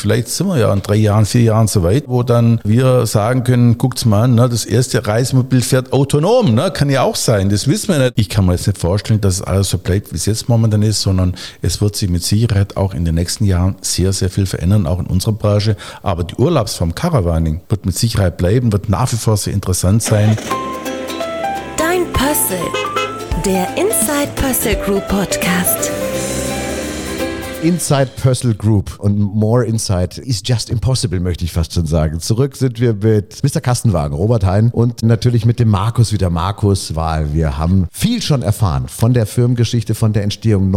vielleicht sind wir ja in 3 Jahren, 4 Jahren so weit, wo dann wir sagen können, guckt's mal an, ne, das erste Reisemobil fährt autonom, ne, kann ja auch sein, das wissen wir nicht. Ich kann mir jetzt nicht vorstellen, dass es alles so bleibt, wie es jetzt momentan ist, sondern es wird sich mit Sicherheit auch in den nächsten Jahren sehr, sehr viel verändern, auch in unserer Branche. Aber die Urlaubsform Caravaning wird mit Sicherheit bleiben, wird nach wie vor sehr interessant sein. Dein Pössl, der Inside Pössl Group Podcast. Inside Pössl Group und more inside is just impossible, möchte ich fast schon sagen. Zurück sind wir mit Mr. Kastenwagen, Robert Hein und natürlich mit dem Markus wieder. Markus Wahl. Wir haben viel schon erfahren von der Firmengeschichte, von der Entstehung.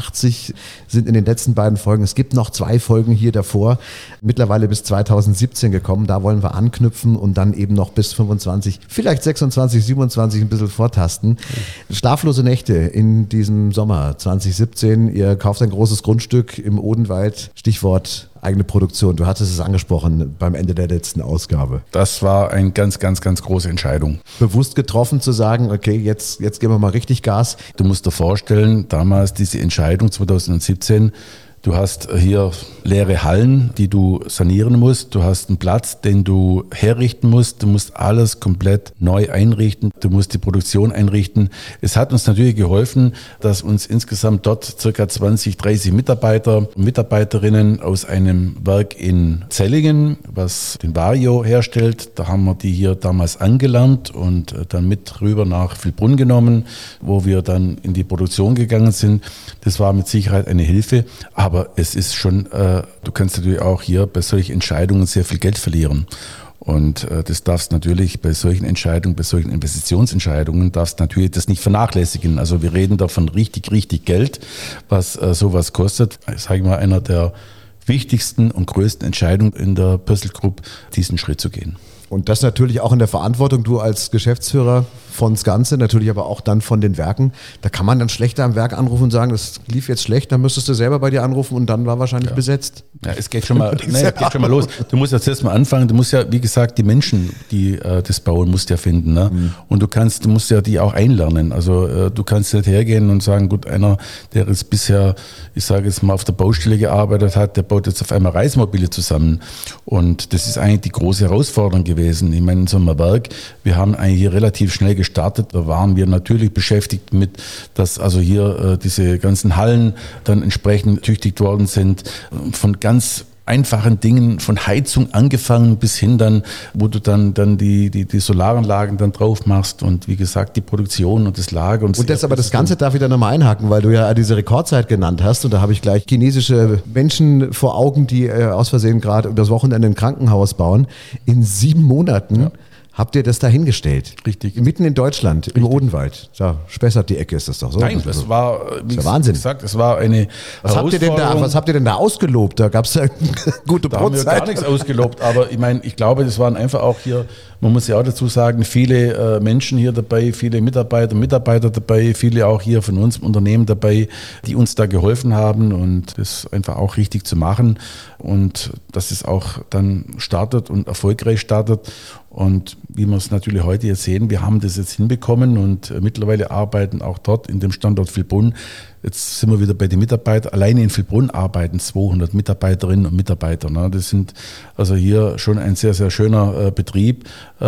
89 sind in den letzten beiden Folgen. Es gibt noch 2 Folgen hier davor. Mittlerweile bis 2017 gekommen. Da wollen wir anknüpfen und dann eben noch bis 25, vielleicht 26, 27 ein bisschen vortasten. Schlaflose Nächte in diesem Sommer 2017. Ihr kauft ein großes Grundstück im Odenwald, Stichwort eigene Produktion. Du hattest es angesprochen beim Ende der letzten Ausgabe. Das war eine ganz, ganz, ganz große Entscheidung. Bewusst getroffen zu sagen, okay, jetzt geben wir mal richtig Gas. Du musst dir vorstellen, damals diese Entscheidung 2017, du hast hier leere Hallen, die du sanieren musst. Du hast einen Platz, den du herrichten musst. Du musst alles komplett neu einrichten. Du musst die Produktion einrichten. Es hat uns natürlich geholfen, dass uns insgesamt dort ca. 20, 30 Mitarbeiter und Mitarbeiterinnen aus einem Werk in Zellingen, was den Vario herstellt, da haben wir die hier damals angelernt und dann mit rüber nach Vilbrunnen genommen, wo wir dann in die Produktion gegangen sind. Das war mit Sicherheit eine Hilfe. Aber es ist schon, du kannst natürlich auch hier bei solchen Entscheidungen sehr viel Geld verlieren. Und das darfst natürlich bei solchen Entscheidungen, bei solchen Investitionsentscheidungen, darfst natürlich das nicht vernachlässigen. Also wir reden da von richtig, richtig Geld, was sowas kostet. Ich sage mal, einer der wichtigsten und größten Entscheidungen in der Pössl Group, diesen Schritt zu gehen. Und das natürlich auch in der Verantwortung, du als Geschäftsführer von das Ganze, natürlich aber auch dann von den Werken. Da kann man dann schlechter am Werk anrufen und sagen, das lief jetzt schlecht, dann müsstest du selber bei dir anrufen und dann war wahrscheinlich besetzt. Ja, es geht schon mal, geht schon mal los. Du musst jetzt erst mal anfangen, du musst ja, wie gesagt, die Menschen, die das bauen, musst ja finden. Ne? Mhm. Und du musst ja die auch einlernen. Also du kannst nicht hergehen und sagen, gut, einer, der jetzt bisher, ich sage jetzt mal, auf der Baustelle gearbeitet hat, der baut jetzt auf einmal Reisemobile zusammen. Und das ist eigentlich die große Herausforderung gewesen. Ich meine, in so einem Werk, wir haben eigentlich hier relativ schnell gestartet. Da waren wir natürlich beschäftigt mit, dass also hier diese ganzen Hallen dann entsprechend tüchtigt worden sind. Von ganz einfachen Dingen, von Heizung angefangen bis hin dann, wo du dann die Solaranlagen dann drauf machst und wie gesagt die Produktion und das Lager. Und das aber das Ganze darf ich da nochmal einhaken, weil du ja diese Rekordzeit genannt hast und da habe ich gleich chinesische Menschen vor Augen, die aus Versehen gerade übers Wochenende ein Krankenhaus bauen. In 7 Monaten habt ihr das dahingestellt? Richtig. Mitten in Deutschland, im Odenwald. Da, Spessart die Ecke ist das doch so. Nein, das war, wie Wahnsinn. gesagt, es war eine Herausforderung. Was habt ihr denn da ausgelobt? Da gab es ja gute Da haben wir gar nichts ausgelobt, aber ich glaube, das waren einfach auch hier, man muss ja auch dazu sagen, viele Menschen hier dabei, viele Mitarbeiter dabei, viele auch hier von uns im Unternehmen dabei, die uns da geholfen haben und das einfach auch richtig zu machen und dass es auch dann startet und erfolgreich startet. Und wie wir es natürlich heute jetzt sehen, wir haben das jetzt hinbekommen und mittlerweile arbeiten auch dort in dem Standort Vilbrunnen. Jetzt sind wir wieder bei den Mitarbeitern. Alleine in Vilbrunnen arbeiten 200 Mitarbeiterinnen und Mitarbeiter. Das sind also hier schon ein sehr, sehr schöner Betrieb,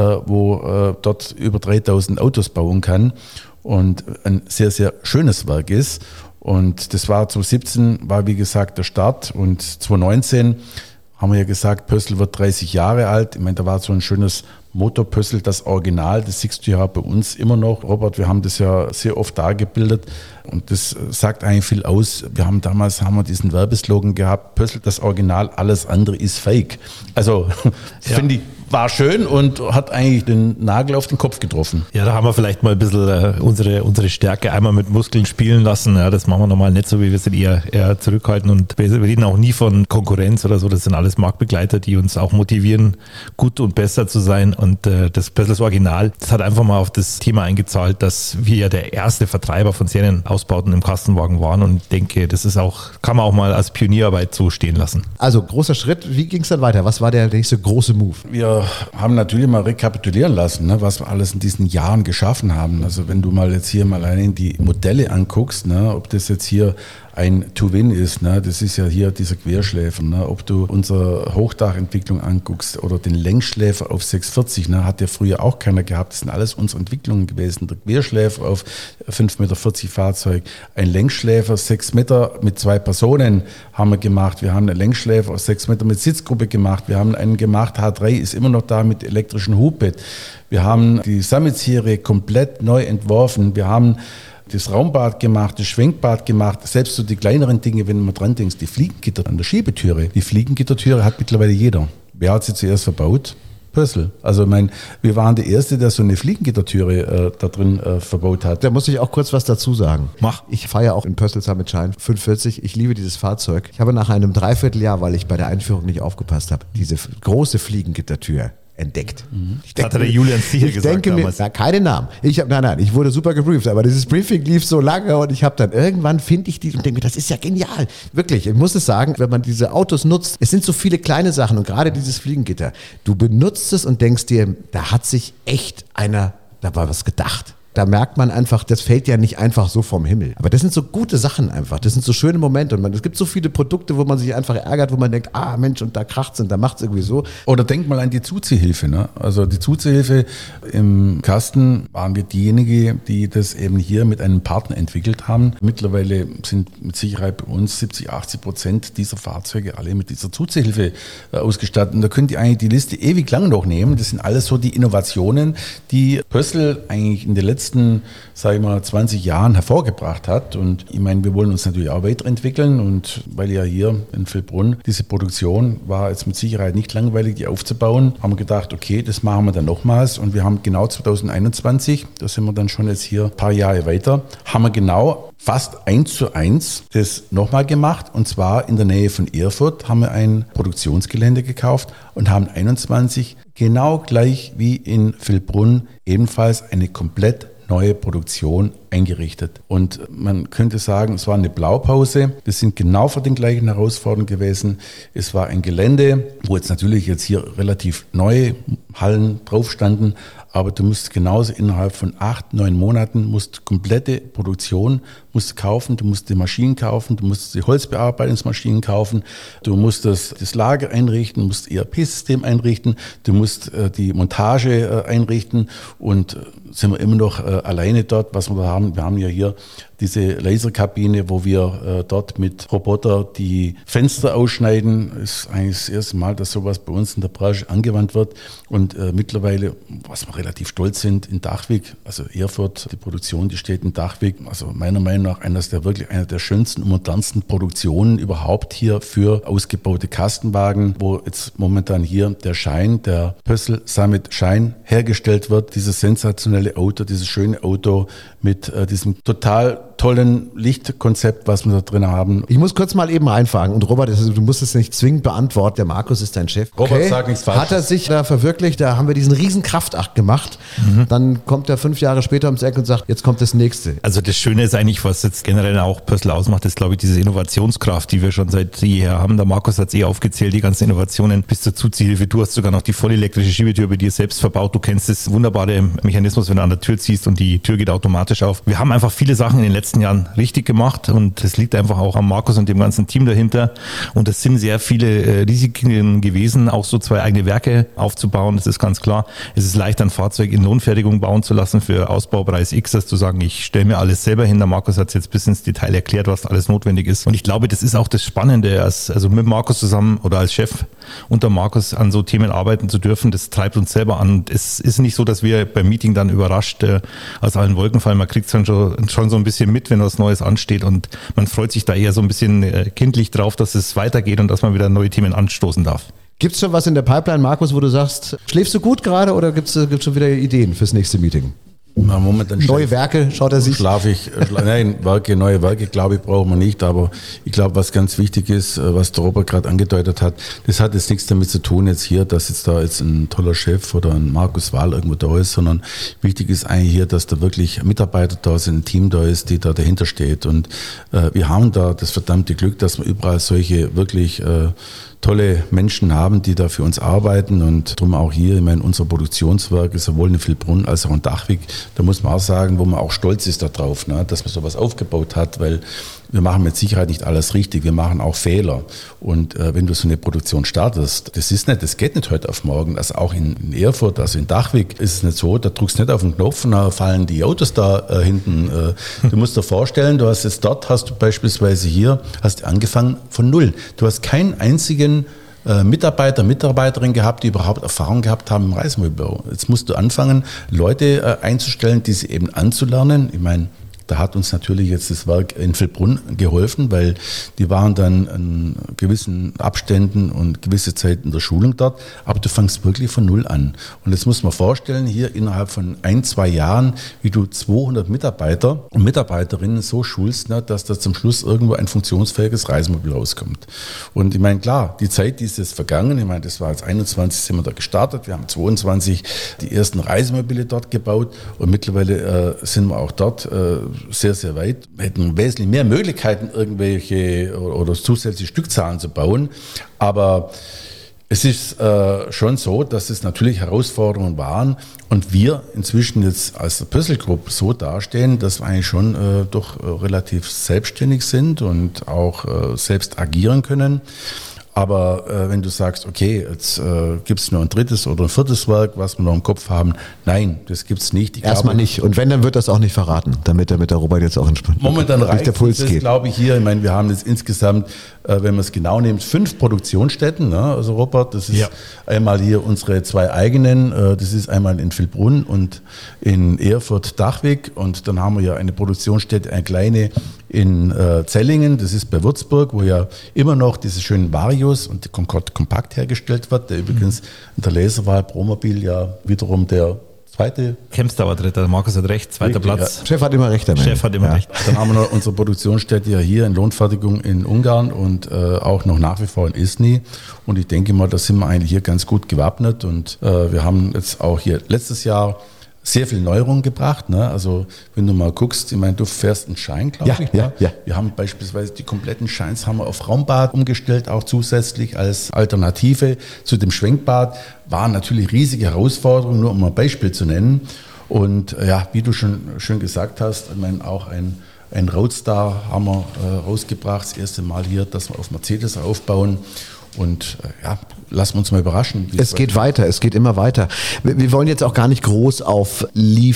wo dort über 3000 Autos bauen kann und ein sehr, sehr schönes Werk ist. Und das war 2017, war wie gesagt der Start und 2019 haben wir ja gesagt, Pössl wird 30 Jahre alt. Ich meine, da war so ein schönes Motorpössl, das Original, das siehst du ja bei uns immer noch. Robert, wir haben das ja sehr oft dargebildet und das sagt eigentlich viel aus. Damals haben wir diesen Werbeslogan gehabt, Pössl, das Original, alles andere ist Fake. Also finde ich, war schön und hat eigentlich den Nagel auf den Kopf getroffen. Ja, da haben wir vielleicht mal ein bisschen unsere Stärke einmal mit Muskeln spielen lassen. Ja, das machen wir normal nicht so, wie wir sind eher zurückhalten und wir reden auch nie von Konkurrenz oder so. Das sind alles Marktbegleiter, die uns auch motivieren, gut und besser zu sein. Und das Pössl Original, das hat einfach mal auf das Thema eingezahlt, dass wir ja der erste Vertreiber von Serienausbauten im Kastenwagen waren. Und ich denke, das ist auch, kann man auch mal als Pionierarbeit so stehen lassen. Also großer Schritt. Wie ging es dann weiter? Was war der nächste große Move? Wir haben natürlich mal rekapitulieren lassen, was wir alles in diesen Jahren geschaffen haben. Also wenn du mal jetzt hier mal allein die Modelle anguckst, ob das jetzt hier ein To-Win ist. Ne? Das ist ja hier dieser Querschläfer. Ne? Ob du unsere Hochdachentwicklung anguckst oder den Längsschläfer auf 640, ne? Hat ja früher auch keiner gehabt. Das sind alles unsere Entwicklungen gewesen. Der Querschläfer auf 5,40 Meter Fahrzeug, ein Längsschläfer 6 Meter mit 2 Personen haben wir gemacht. Wir haben einen Längsschläfer auf 6 Meter mit Sitzgruppe gemacht. Wir haben einen gemacht, H3 ist immer noch da mit elektrischem Hubbett. Wir haben die Summit-Serie komplett neu entworfen. Wir haben das Raumbad gemacht, das Schwenkbad gemacht, selbst so die kleineren Dinge, wenn man dran denkt, die Fliegengitter an der Schiebetüre. Die Fliegengittertüre hat mittlerweile jeder. Wer hat sie zuerst verbaut? Pössl. Also wir waren der Erste, der so eine Fliegengittertüre da drin verbaut hat. Da muss ich auch kurz was dazu sagen. Mach. Ich fahre ja auch in Pössl Summit Shine 45. Ich liebe dieses Fahrzeug. Ich habe nach einem Dreivierteljahr, weil ich bei der Einführung nicht aufgepasst habe, diese große Fliegengittertür entdeckt. Das hatte der Julian Ziel gesagt. Ich denke mir, keine Namen. Ich wurde super gebrieft, aber dieses Briefing lief so lange und ich habe dann irgendwann finde ich die und denke mir, das ist ja genial. Wirklich, ich muss es sagen, wenn man diese Autos nutzt, es sind so viele kleine Sachen und gerade dieses Fliegengitter, du benutzt es und denkst dir, da hat sich echt einer dabei was gedacht. Da merkt man einfach, das fällt ja nicht einfach so vom Himmel. Aber das sind so gute Sachen einfach. Das sind so schöne Momente. Und es gibt so viele Produkte, wo man sich einfach ärgert, wo man denkt, Mensch, und da kracht's und da macht's irgendwie so. Oder denk mal an die Zuziehhilfe. Ne? Also die Zuziehhilfe im Kasten waren wir diejenigen, die das eben hier mit einem Partner entwickelt haben. Mittlerweile sind mit Sicherheit bei uns 70-80% dieser Fahrzeuge alle mit dieser Zuziehhilfe ausgestattet. Und da könnt ihr eigentlich die Liste ewig lang noch nehmen. Das sind alles so die Innovationen, die Pössl eigentlich in den letzten, sage ich mal, 20 Jahren hervorgebracht hat. Und ich meine, wir wollen uns natürlich auch weiterentwickeln. Und weil ja hier in Villbrunn diese Produktion war jetzt mit Sicherheit nicht langweilig, die aufzubauen, haben wir gedacht, okay, das machen wir dann nochmals. Und wir haben genau 2021, da sind wir dann schon jetzt hier ein paar Jahre weiter, haben wir genau fast 1:1 das nochmal gemacht. Und zwar in der Nähe von Erfurt haben wir ein Produktionsgelände gekauft und haben 21 genau gleich wie in Villbrunn ebenfalls eine komplett neue Produktion eingerichtet. Und man könnte sagen, es war eine Blaupause. Wir sind genau vor den gleichen Herausforderungen gewesen. Es war ein Gelände, wo jetzt natürlich jetzt hier relativ neue Hallen drauf standen, aber du musst genauso innerhalb von 8-9 Monaten musst komplette Produktion musst kaufen, du musst die Maschinen kaufen, du musst die Holzbearbeitungsmaschinen kaufen, du musst das Lager einrichten, du musst das ERP-System einrichten, du musst die Montage einrichten und sind wir immer noch alleine dort, was wir da haben. Wir haben ja hier diese Laserkabine, wo wir dort mit Roboter die Fenster ausschneiden. Ist eigentlich das erste Mal, dass sowas bei uns in der Branche angewandt wird. Und mittlerweile, was wir relativ stolz sind, in Dachwig, also Erfurt, die Produktion, die steht in Dachwig. Also meiner Meinung nach einer der schönsten und modernsten Produktionen überhaupt hier für ausgebaute Kastenwagen, wo jetzt momentan hier der Pössl Summit Shine hergestellt wird. Dieses sensationelle Auto, dieses schöne Auto mit diesem total tollen Lichtkonzept, was wir da drin haben. Ich muss kurz mal eben reinfragen. Und Robert, du musst es nicht zwingend beantworten. Der Markus ist dein Chef. Robert sagt nichts Falsches. Hat er sich da verwirklicht? Da haben wir diesen riesen Kraftakt gemacht. Dann kommt er 5 Jahre später ums Eck und sagt, jetzt kommt das nächste. Also das Schöne ist eigentlich, was jetzt generell auch Pössl ausmacht, ist, glaube ich, diese Innovationskraft, die wir schon seit jeher haben. Der Markus hat es aufgezählt, die ganzen Innovationen bis zur Zuziehhilfe. Du hast sogar noch die vollelektrische Schiebetür bei dir selbst verbaut. Du kennst das wunderbare Mechanismus, wenn du an der Tür ziehst und die Tür geht automatisch auf. Wir haben einfach viele Sachen in den letzten Jahren richtig gemacht und es liegt einfach auch am Markus und dem ganzen Team dahinter. Und es sind sehr viele Risiken gewesen, auch so 2 eigene Werke aufzubauen. Das ist ganz klar. Es ist leicht, ein Fahrzeug in Lohnfertigung bauen zu lassen für Ausbaupreis X, das zu sagen, ich stelle mir alles selber hin. Der Markus hat es jetzt bis ins Detail erklärt, was alles notwendig ist. Und ich glaube, das ist auch das Spannende, also mit Markus zusammen oder als Chef unter Markus an so Themen arbeiten zu dürfen. Das treibt uns selber an. Und es ist nicht so, dass wir beim Meeting dann überrascht aus allen Wolken fallen. Man kriegt es dann schon so ein bisschen mit, wenn was Neues ansteht und man freut sich da eher so ein bisschen kindlich drauf, dass es weitergeht und dass man wieder neue Themen anstoßen darf. Gibt's schon was in der Pipeline, Markus, wo du sagst, schläfst du gut gerade oder gibt's schon wieder Ideen fürs nächste Meeting? Na, momentan neue Werke, schaut er sich? Neue Werke, glaube ich, brauchen wir nicht. Aber ich glaube, was ganz wichtig ist, was der Robert gerade angedeutet hat, das hat jetzt nichts damit zu tun, jetzt hier, dass jetzt da jetzt ein toller Chef oder ein Markus Wahl irgendwo da ist, sondern wichtig ist eigentlich hier, dass da wirklich Mitarbeiter da sind, ein Team da ist, die da dahinter steht. Und wir haben da das verdammte Glück, dass wir überall solche wirklich tolle Menschen haben, die da für uns arbeiten und darum auch hier, ich meine, unser Produktionswerk ist sowohl in Villbrunn als auch in Dachwig, da muss man auch sagen, wo man auch stolz ist darauf, ne, dass man sowas aufgebaut hat, weil wir machen mit Sicherheit nicht alles richtig, wir machen auch Fehler. Und wenn du so eine Produktion startest, das geht nicht heute auf morgen. Also auch in Erfurt, also in Dachwig ist es nicht so, da drückst du nicht auf den Knopf und da fallen die Autos da hinten. Du musst dir vorstellen, du hast jetzt dort, hast du beispielsweise hier, hast du angefangen von null. Du hast keinen einzigen Mitarbeiterin gehabt, die überhaupt Erfahrung gehabt haben im Reisemobilbau. Jetzt musst du anfangen, Leute einzustellen, diese eben anzulernen. Ich meine, da hat uns natürlich jetzt das Werk in Villbrunn geholfen, weil die waren dann in gewissen Abständen und gewisse Zeit in der Schulung dort. Aber du fängst wirklich von null an. Und jetzt muss man vorstellen, hier innerhalb von 1-2 Jahren, wie du 200 Mitarbeiter und Mitarbeiterinnen so schulst, ne, dass da zum Schluss irgendwo ein funktionsfähiges Reisemobil rauskommt. Und ich meine, klar, die Zeit, die ist jetzt vergangen. Ich meine, das war jetzt 21, sind wir da gestartet. Wir haben 22 die ersten Reisemobile dort gebaut. Und mittlerweile sind wir auch dort sehr, sehr weit. Wir hätten wesentlich mehr Möglichkeiten, irgendwelche oder zusätzliche Stückzahlen zu bauen. Aber es ist schon so, dass es natürlich Herausforderungen waren und wir inzwischen jetzt als der Pössl Group so dastehen, dass wir eigentlich schon doch relativ selbstständig sind und auch selbst agieren können. Aber wenn du sagst, okay, jetzt gibt es nur ein drittes oder ein viertes Werk, was wir noch im Kopf haben, nein, das gibt es nicht. Erstmal nicht. Und wenn, dann wird das auch nicht verraten, damit der Robert jetzt auch entspannt momentan reicht der Puls das, geht. Glaube ich, hier. Ich meine, wir haben jetzt insgesamt, wenn man es genau nimmt, 5 Produktionsstätten. Ne? Also Robert, das ist einmal hier unsere 2 eigenen. Das ist einmal in Villbrunn und in Erfurt-Dachwig. Und dann haben wir ja eine Produktionsstätte, eine kleine in Zellingen, das ist bei Würzburg, wo ja immer noch diese schönen Varios und die Concorde Kompakt hergestellt wird, der übrigens in der Laserwahl Promobil ja wiederum der zweite. Kempster war dritter, Markus hat recht, zweiter Platz. Ja. Chef hat immer recht. Chef hat immer recht. Dann haben wir noch unsere Produktionsstätte ja hier in Lohnfertigung in Ungarn und auch noch nach wie vor in Isny. Und ich denke mal, da sind wir eigentlich hier ganz gut gewappnet und wir haben jetzt auch hier letztes Jahr sehr viel Neuerung gebracht. Ne? Also wenn du mal guckst, ich meine, du fährst einen Schein, glaube ich. Ne? Ja. Wir haben beispielsweise die kompletten Scheins haben wir auf Raumbad umgestellt, auch zusätzlich als Alternative zu dem Schwenkbad. War natürlich riesige Herausforderung, nur um ein Beispiel zu nennen. Und ja, wie du schon schön gesagt hast, ich meine, auch ein Roadster haben wir rausgebracht, das erste Mal hier, dass wir auf Mercedes aufbauen. Und ja, lassen wir uns mal überraschen. Es geht weiter, es geht immer weiter. Wir wollen jetzt auch gar nicht groß auf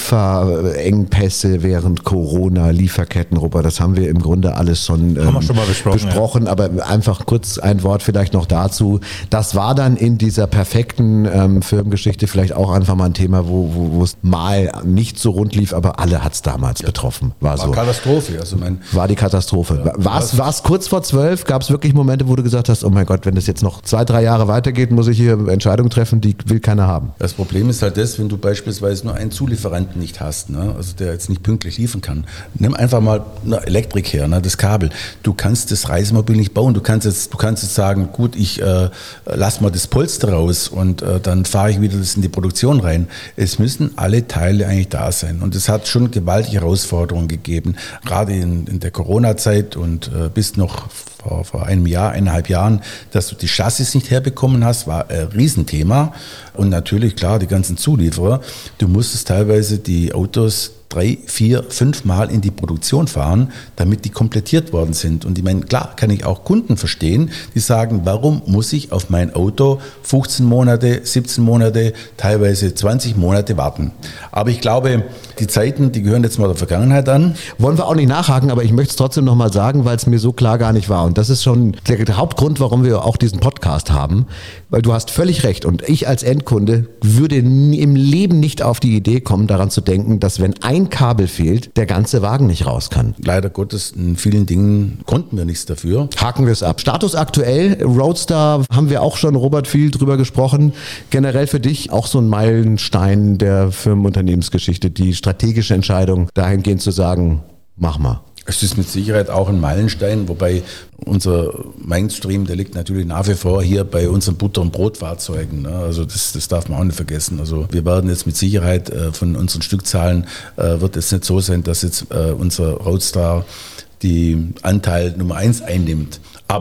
Lieferengpässe während Corona, Lieferketten, Robert, das haben wir im Grunde alles schon, haben wir schon mal besprochen. Ja. Aber einfach kurz ein Wort vielleicht noch dazu. Das war dann in dieser perfekten Firmengeschichte vielleicht auch einfach mal ein Thema, wo es mal nicht so rund lief, aber alle hat es damals betroffen. War so. Katastrophe. Also war die Katastrophe. War es kurz vor 12? Gab es wirklich Momente, wo du gesagt hast, oh mein Gott, wenn das jetzt noch 2-3 Jahre weitergeht, muss ich hier Entscheidungen treffen, die will keiner haben. Das Problem ist halt das, wenn du beispielsweise nur einen Zulieferanten nicht hast, ne? Also der jetzt nicht pünktlich liefern kann. Nimm einfach mal eine Elektrik her, ne? Das Kabel. Du kannst das Reisemobil nicht bauen. Du kannst jetzt sagen, gut, ich lass mal das Polster raus und dann fahre ich wieder das in die Produktion rein. Es müssen alle Teile eigentlich da sein. Und es hat schon gewaltige Herausforderungen gegeben, gerade in der Corona-Zeit und bis noch vor einem Jahr, 1,5 Jahren, dass du die Chassis nicht herbekommen hast, war ein Riesenthema. Und natürlich, klar, die ganzen Zulieferer, du musstest teilweise die Autos 3, 4, 5 Mal in die Produktion fahren, damit die komplettiert worden sind. Und ich meine, klar, kann ich auch Kunden verstehen, die sagen, warum muss ich auf mein Auto 15 Monate, 17 Monate, teilweise 20 Monate warten. Aber ich glaube, die Zeiten, die gehören jetzt mal der Vergangenheit an. Wollen wir auch nicht nachhaken, aber ich möchte es trotzdem nochmal sagen, weil es mir so klar gar nicht war. Und das ist schon der Hauptgrund, warum wir auch diesen Podcast haben. Weil du hast völlig recht. Und ich als Endkunde würde im Leben nicht auf die Idee kommen, daran zu denken, dass wenn ein Kabel fehlt, der ganze Wagen nicht raus kann. Leider Gottes, in vielen Dingen konnten wir nichts dafür. Haken wir es ab. Status aktuell, Roadster, haben wir auch schon, Robert, viel drüber gesprochen. Generell für dich auch so ein Meilenstein der Firmenunternehmensgeschichte, die strategische Entscheidung, dahingehend zu sagen, mach mal. Es ist mit Sicherheit auch ein Meilenstein, wobei unser Mainstream, der liegt natürlich nach wie vor hier bei unseren Butter- und Brotfahrzeugen. Ne? Also das darf man auch nicht vergessen. Also wir werden jetzt mit Sicherheit von unseren Stückzahlen, wird es nicht so sein, dass jetzt unser Roadster die Anteil Nummer 1 einnimmt. Aber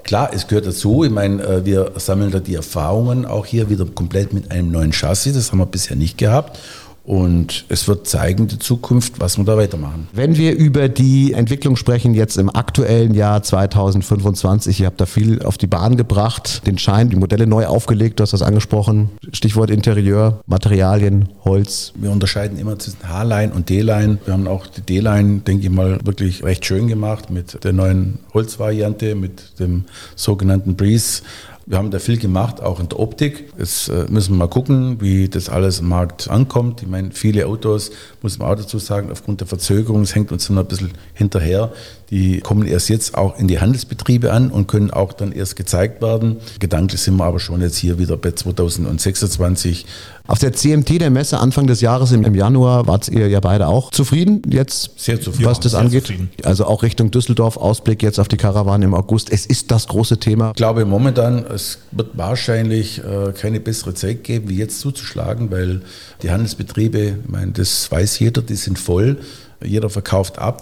Klar, es gehört dazu. Ich meine, wir sammeln da die Erfahrungen auch hier wieder komplett mit einem neuen Chassis. Das haben wir bisher nicht gehabt. Und es wird zeigen, die Zukunft, was wir da weitermachen. Wenn wir über die Entwicklung sprechen, jetzt im aktuellen Jahr 2025, ihr habt da viel auf die Bahn gebracht, den Schein, die Modelle neu aufgelegt, du hast das angesprochen, Stichwort Interieur, Materialien, Holz. Wir unterscheiden immer zwischen H-Line und D-Line. Wir haben auch die D-Line, denke ich mal, wirklich recht schön gemacht mit der neuen Holzvariante, mit dem sogenannten Breeze. Wir haben da viel gemacht, auch in der Optik. Jetzt müssen wir mal gucken, wie das alles im Markt ankommt. Ich meine, viele Autos, muss man auch dazu sagen, aufgrund der Verzögerung, es hängt uns immer ein bisschen hinterher. Die kommen erst jetzt auch in die Handelsbetriebe an und können auch dann erst gezeigt werden. Gedanklich sind wir aber schon jetzt hier wieder bei 2026. Auf der CMT, der Messe Anfang des Jahres im Januar, wart ihr ja beide auch zufrieden jetzt, sehr zufrieden, was das angeht? Zufrieden. Also auch Richtung Düsseldorf, Ausblick jetzt auf die Karawane im August. Es ist das große Thema. Ich glaube momentan, es wird wahrscheinlich keine bessere Zeit geben, wie jetzt zuzuschlagen, weil die Handelsbetriebe, ich meine, das weiß jeder, die sind voll. Jeder verkauft ab,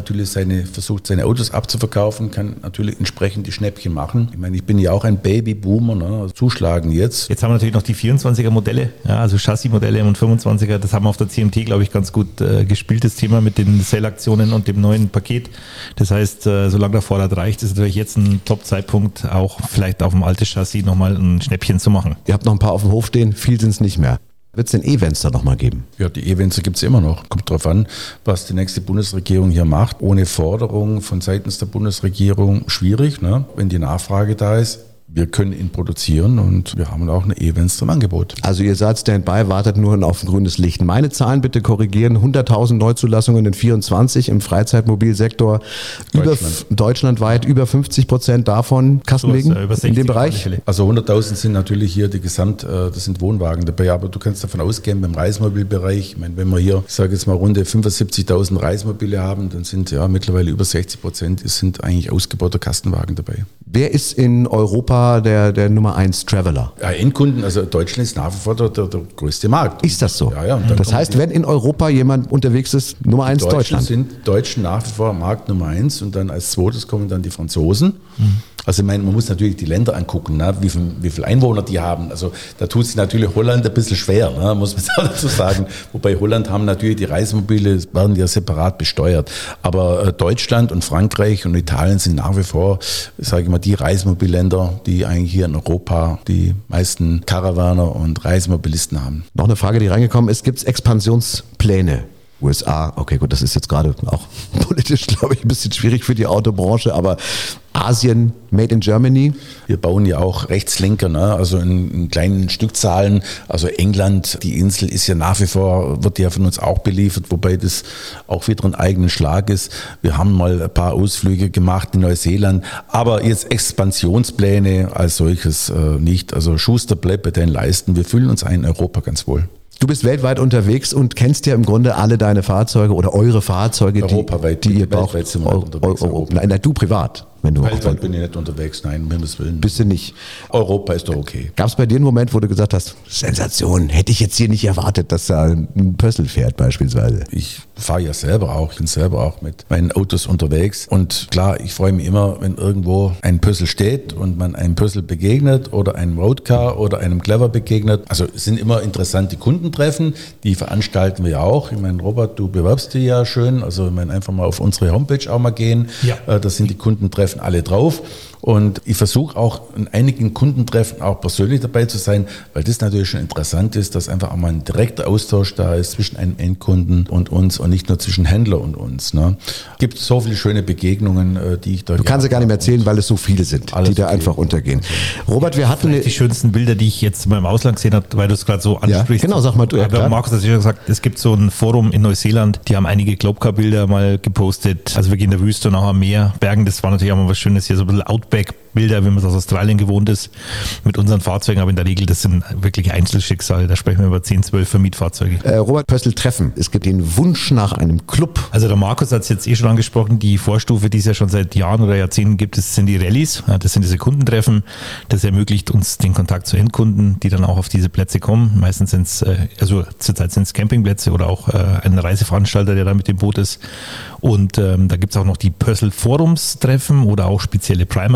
versucht seine Autos abzuverkaufen, kann natürlich entsprechend die Schnäppchen machen. Ich meine, ich bin ja auch ein Babyboomer, ne? Also zuschlagen jetzt. Jetzt haben wir natürlich noch die 24er Modelle, ja, also Chassis-Modelle und 25er. Das haben wir auf der CMT, glaube ich, ganz gut gespielt, das Thema mit den Sale-Aktionen und dem neuen Paket. Das heißt, solange der Vorrat reicht, ist natürlich jetzt ein Top-Zeitpunkt, auch vielleicht auf dem alten Chassis nochmal ein Schnäppchen zu machen. Ihr habt noch ein paar auf dem Hof stehen, viel sind es nicht mehr. Wird es den E-Venster nochmal geben? Ja, die E-Venster gibt es immer noch. Kommt drauf an, was die nächste Bundesregierung hier macht. Ohne Forderung von seitens der Bundesregierung schwierig, ne? Wenn die Nachfrage da ist. Wir können ihn produzieren und wir haben auch eine E-Venster im Angebot. Also ihr seid Standby, wartet nur auf ein grünes Licht. Meine Zahlen bitte korrigieren. 100.000 Neuzulassungen in 24 im Freizeitmobilsektor. Deutschlandweit über 50% davon Kassenwegen in dem Bereich. Also 100.000 sind natürlich hier das sind Wohnwagen dabei. Aber du kannst davon ausgehen, beim Reismobilbereich, ich meine, wenn wir hier, ich sage jetzt mal, runde 75.000 Reismobile haben, dann sind ja mittlerweile über 60% sind eigentlich ausgebaute Kastenwagen dabei. Wer ist in Europa der Nummer 1 Traveler? Ja, Endkunden, also Deutschland ist nach wie vor der größte Markt. Ist das so? Ja, ja. Das heißt, wenn in Europa jemand unterwegs ist, Nummer 1 Deutschland. Sind Deutschen nach wie vor Markt Nummer 1 und dann als zweites kommen dann die Franzosen. Also ich meine, man muss natürlich die Länder angucken, ne? Wie viele Einwohner die haben. Also da tut sich natürlich Holland ein bisschen schwer, ne? Muss man auch dazu sagen. Wobei Holland haben natürlich die Reismobile, werden ja separat besteuert. Aber Deutschland und Frankreich und Italien sind nach wie vor, sage ich mal, die Reismobilländer, die eigentlich hier in Europa die meisten Caravaner und Reisemobilisten haben. Noch eine Frage, die reingekommen ist, gibt es Expansionspläne? USA, okay gut, das ist jetzt gerade auch politisch, glaube ich, ein bisschen schwierig für die Autobranche, aber Asien, made in Germany? Wir bauen ja auch Rechtslenker, ne? Also in kleinen Stückzahlen. Also England, die Insel ist ja nach wie vor, wird ja von uns auch beliefert, wobei das auch wieder ein eigenen Schlag ist. Wir haben mal ein paar Ausflüge gemacht in Neuseeland, aber jetzt Expansionspläne als solches nicht. Also Schuster, bleib bei deinen Leisten. Wir fühlen uns in Europa ganz wohl. Du bist weltweit unterwegs und kennst ja im Grunde alle deine Fahrzeuge oder eure Fahrzeuge, europaweit, die ihr braucht. Weltweit sind wir unterwegs. Nein, du privat. Wenn du weltweit bin ich nicht unterwegs, nein, um Himmels Willen. Bist du nicht. Europa ist doch okay. Gab es bei dir einen Moment, wo du gesagt hast, Sensation, hätte ich jetzt hier nicht erwartet, dass da ein Pössl fährt beispielsweise? Ich fahre ja selber auch, ich bin selber auch mit meinen Autos unterwegs und klar, ich freue mich immer, wenn irgendwo ein Pössl steht und man einem Pössl begegnet oder einem Roadcar oder einem Clever begegnet. Also es sind immer interessante Kundentreffen, die veranstalten wir ja auch. Ich meine, Robert, du bewerbst die ja schön, also ich meine, einfach mal auf unsere Homepage auch mal gehen. Ja. Da sind die Kundentreffen alle drauf. Und ich versuche auch in einigen Kundentreffen auch persönlich dabei zu sein, weil das natürlich schon interessant ist, dass einfach auch mal ein direkter Austausch da ist zwischen einem Endkunden und uns und nicht nur zwischen Händler und uns. Ne? Gibt so viele schöne Begegnungen, die ich da. Du kannst sie gar nicht mehr erzählen, weil es so viele sind, die da einfach untergehen. Robert, wir hatten die schönsten Bilder, die ich jetzt mal im Ausland gesehen habe, weil du es gerade so ansprichst. Ja, genau, sag mal du. Ja, Markus hat ja schon gesagt, es gibt so ein Forum in Neuseeland, die haben einige Globcar-Bilder mal gepostet. Also wirklich in der Wüste und auch am Meer, Bergen, das war natürlich auch mal was Schönes hier, so ein bisschen Outback-Bilder, wie man es aus Australien gewohnt ist, mit unseren Fahrzeugen, aber in der Regel, das sind wirklich Einzelschicksale, da sprechen wir über 10, 12 Vermietfahrzeuge. Robert Pössl treffen, es gibt den Wunsch nach einem Club. Also der Markus hat es jetzt schon angesprochen, die Vorstufe, die es ja schon seit Jahren oder Jahrzehnten gibt, das sind die Rallyes, das sind diese Kundentreffen, das ermöglicht uns den Kontakt zu Endkunden, die dann auch auf diese Plätze kommen, meistens sind es, also zurzeit sind es Campingplätze oder auch ein Reiseveranstalter, der da mit dem Boot ist und da gibt es auch noch die Pössl Forumstreffen oder auch spezielle Primer-Treffen, also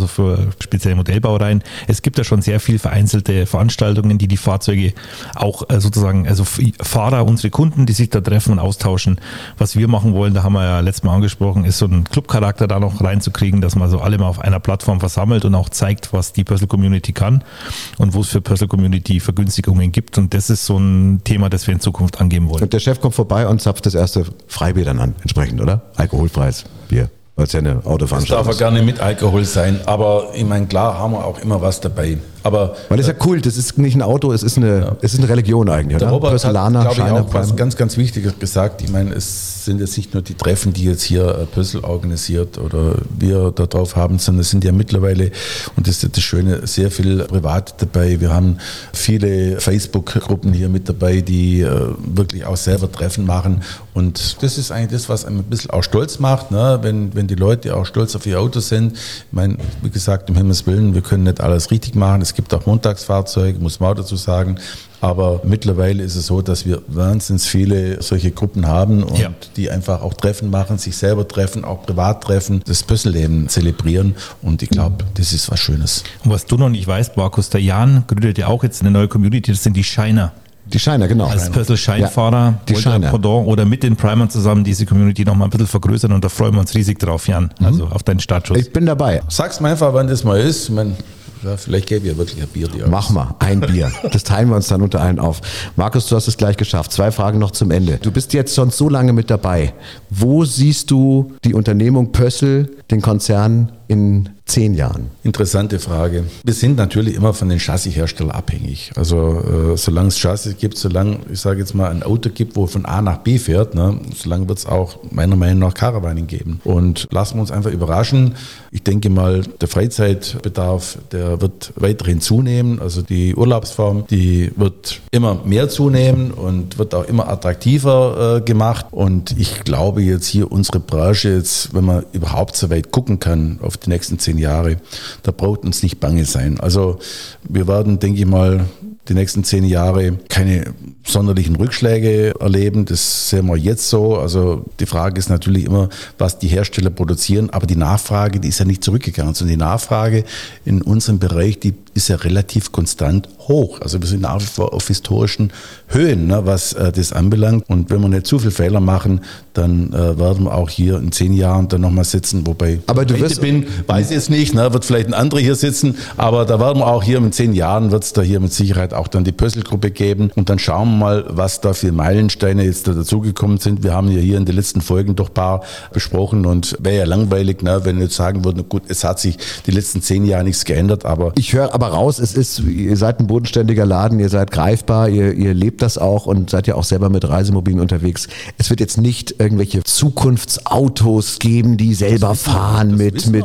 also für spezielle Modellbaureihen. Es gibt ja schon sehr viel vereinzelte Veranstaltungen, die Fahrzeuge auch sozusagen, also Fahrer, unsere Kunden, die sich da treffen und austauschen. Was wir machen wollen, da haben wir ja letztes Mal angesprochen, ist so einen Clubcharakter da noch reinzukriegen, dass man so alle mal auf einer Plattform versammelt und auch zeigt, was die Pössl Community kann und wo es für Pössl Community Vergünstigungen gibt. Und das ist so ein Thema, das wir in Zukunft angehen wollen. Und der Chef kommt vorbei und zapft das erste Freibier dann an, entsprechend, oder? Alkoholfreies Bier. Weil es ja eine Autoveranstaltung ist. Das darf ja gerne mit Alkohol sein, aber ich meine, klar haben wir auch immer was dabei. Aber weil es ja Kult, es ist nicht ein Auto, es ist eine Religion eigentlich. Der oder? Robert hat, glaube ich, auch was ganz, ganz Wichtiges gesagt. Ich meine, es sind jetzt nicht nur die Treffen, die jetzt hier Pössl organisiert oder wir da drauf haben, sondern es sind ja mittlerweile, und das ist das Schöne, sehr viel Private dabei. Wir haben viele Facebook-Gruppen hier mit dabei, die wirklich auch selber Treffen machen. Und das ist eigentlich das, was einem ein bisschen auch stolz macht, ne? Wenn die Leute auch stolz auf ihr Auto sind. Ich meine, wie gesagt, um Himmels Willen, wir können nicht alles richtig machen. Es gibt auch Montagsfahrzeuge, muss man auch dazu sagen. Aber mittlerweile ist es so, dass wir wahnsinnig viele solche Gruppen haben und die einfach auch Treffen machen, sich selber treffen, auch privat treffen, das Pössl-Leben zelebrieren. Und ich glaube, das ist was Schönes. Und was du noch nicht weißt, Markus, der Jan gründet ja auch jetzt eine neue Community, das sind die Shiner. Die Shiner, genau. Als Pössl-Scheinfahrer die Shiner. Pardon, oder mit den Primern zusammen diese Community noch mal ein bisschen vergrößern und da freuen wir uns riesig drauf, Jan. Also auf deinen Startschuss. Ich bin dabei. Sag's mir einfach, wann das mal ist. Ich meine, ja, vielleicht gäbe ja wirklich ein Bier. Mach mal, ein Bier. Das teilen wir uns dann unter allen auf. Markus, du hast es gleich geschafft. 2 Fragen noch zum Ende. Du bist jetzt schon so lange mit dabei. Wo siehst du die Unternehmung Pössl, den Konzern in 10 Jahren? Interessante Frage. Wir sind natürlich immer von den Chassisherstellern abhängig. Also solange es Chassis gibt, solange, ich sage jetzt mal, ein Auto gibt, wo von A nach B fährt, ne, solange wird es auch meiner Meinung nach Caravaning geben. Und lassen wir uns einfach überraschen. Ich denke mal, der Freizeitbedarf, der wird weiterhin zunehmen. Also die Urlaubsform, die wird immer mehr zunehmen und wird auch immer attraktiver gemacht. Und ich glaube jetzt hier unsere Branche, jetzt, wenn man überhaupt so weit gucken kann auf die nächsten 10 Jahre, da braucht uns nicht bange sein. Also wir werden, denke ich mal, die nächsten 10 Jahre keine sonderlichen Rückschläge erleben. Das sehen wir jetzt so. Also die Frage ist natürlich immer, was die Hersteller produzieren, aber die Nachfrage, die ist ja nicht zurückgegangen, sondern die Nachfrage in unserem Bereich, die ist ja relativ konstant hoch. Also wir sind nach wie vor auf historischen Höhen, ne, was das anbelangt. Und wenn wir nicht zu viele Fehler machen, dann werden wir auch hier in 10 Jahren dann nochmal sitzen. Wobei aber du ich bin, weiß ich jetzt nicht, ne, wird vielleicht ein anderer hier sitzen, aber da werden wir auch hier in 10 Jahren, wird es da hier mit Sicherheit auch dann die Pössl-Gruppe geben. Und dann schauen wir mal, was da für Meilensteine jetzt da dazugekommen sind. Wir haben ja hier in den letzten Folgen doch ein paar besprochen und wäre ja langweilig, ne, wenn wir jetzt sagen würden, gut, es hat sich die letzten 10 Jahre nichts geändert, aber ich höre aber raus, ihr seid ein bodenständiger Laden, ihr seid greifbar, ihr lebt das auch und seid ja auch selber mit Reisemobilen unterwegs. Es wird jetzt nicht irgendwelche Zukunftsautos geben, die selber fahren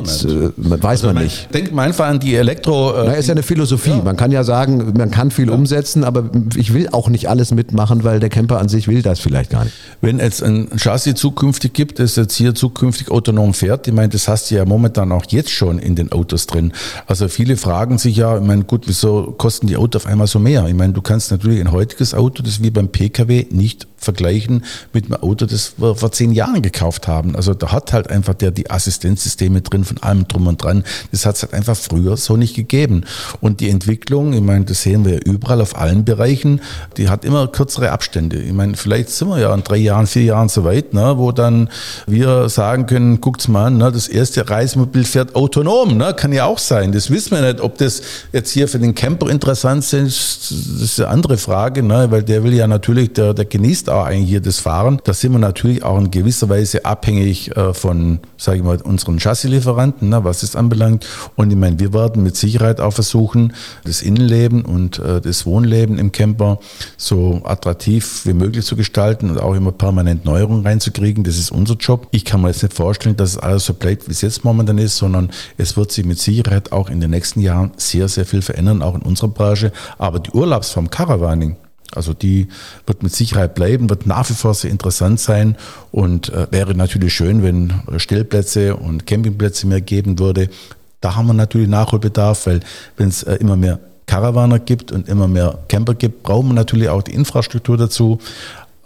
weiß man nicht. Denkt mal einfach an die Elektro... ist ja eine Philosophie. Ja. Man kann ja sagen, man kann viel umsetzen, aber ich will auch nicht alles mitmachen, weil der Camper an sich will das vielleicht gar nicht. Wenn es ein Chassis zukünftig gibt, das jetzt hier zukünftig autonom fährt, ich meine, das hast du ja momentan auch jetzt schon in den Autos drin. Also viele fragen sich ja, ich meine, gut, wieso kosten die Autos auf einmal so mehr? Ich meine, du kannst natürlich ein heutiges Auto, das wie beim PKW, nicht vergleichen mit einem Auto, das wir vor 10 Jahren gekauft haben. Also da hat halt einfach die Assistenzsysteme drin, von allem drum und dran. Das hat es halt einfach früher so nicht gegeben. Und die Entwicklung, ich meine, das sehen wir ja überall auf allen Bereichen, die hat immer kürzere Abstände. Ich meine, vielleicht sind wir ja in 3 Jahren, 4 Jahren so weit, ne, wo dann wir sagen können, guckt's mal an, ne, das erste Reisemobil fährt autonom, ne, kann ja auch sein. Das wissen wir nicht, ob das jetzt hier für den Camper interessant ist, das ist eine andere Frage, ne, weil der will ja natürlich, der genießt auch eigentlich hier das Fahren. Da sind wir natürlich auch in gewisser Weise abhängig von, sage ich mal, unseren Chassislieferanten, ne, was das anbelangt. Und ich meine, wir werden mit Sicherheit auch versuchen, das Innenleben und das Wohnleben im Camper so attraktiv wie möglich zu gestalten und auch immer permanent Neuerungen reinzukriegen. Das ist unser Job. Ich kann mir jetzt nicht vorstellen, dass es alles so bleibt, wie es jetzt momentan ist, sondern es wird sich mit Sicherheit auch in den nächsten Jahren sehr, sehr viel verändern, auch in unserer Branche. Aber die Urlaubsform Caravaning, also die wird mit Sicherheit bleiben, wird nach wie vor sehr interessant sein und wäre natürlich schön, wenn Stellplätze und Campingplätze mehr geben würde. Da haben wir natürlich Nachholbedarf, weil wenn es immer mehr Caravaner gibt und immer mehr Camper gibt, brauchen wir natürlich auch die Infrastruktur dazu.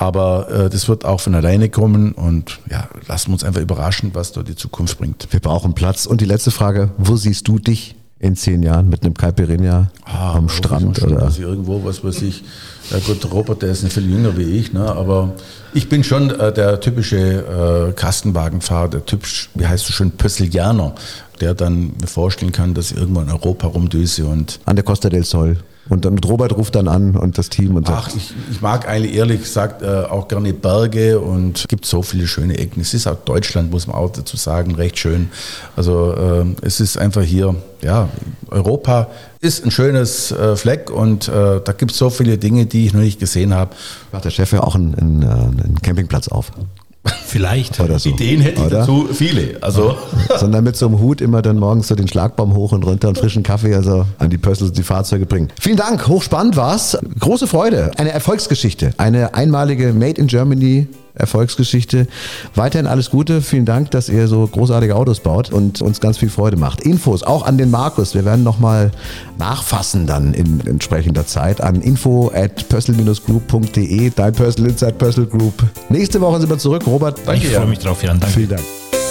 Aber das wird auch von alleine kommen und ja, lassen wir uns einfach überraschen, was dort die Zukunft bringt. Wir brauchen Platz. Und die letzte Frage, wo siehst du dich in 10 Jahren mit einem Caipirinha am Strand? Oder? Also irgendwo, was weiß ich. Ja gut, Robert, der ist nicht viel jünger wie ich, ne? Aber ich bin schon der typische Kastenwagenfahrer, der typisch, wie heißt du schon, Pösslianer, der dann mir vorstellen kann, dass ich irgendwo in Europa rumdüse und an der Costa del Sol. Und Robert ruft dann an und das Team und sagt. Ach, ich mag eigentlich ehrlich gesagt auch gerne Berge und es gibt so viele schöne Ecken. Es ist auch Deutschland, muss man auch dazu sagen, recht schön. Also es ist einfach hier, ja, Europa ist ein schönes Fleck und da gibt es so viele Dinge, die ich noch nicht gesehen habe. Macht der Chef ja auch einen Campingplatz auf. Vielleicht. Oder so. Ideen hätte ich dazu viele. Also. Sondern mit so einem Hut immer dann morgens so den Schlagbaum hoch und runter und frischen Kaffee, also an die Pössl die Fahrzeuge bringen. Vielen Dank, hochspannend war's. Große Freude, eine Erfolgsgeschichte, eine einmalige Made in Germany Erfolgsgeschichte. Weiterhin alles Gute, vielen Dank, dass ihr so großartige Autos baut und uns ganz viel Freude macht. Infos auch an den Markus, wir werden nochmal nachfassen dann in entsprechender Zeit an info@pössl-group.de, dein Pössl Inside Pössl Group. Nächste Woche sind wir zurück, Robert. Ich freue mich drauf, Jan. Danke. Vielen Dank.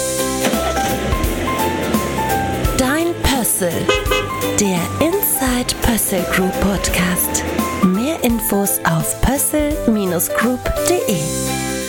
Dein Pössl, der Inside Pössl Group Podcast. Mehr Infos auf pössl-group.de.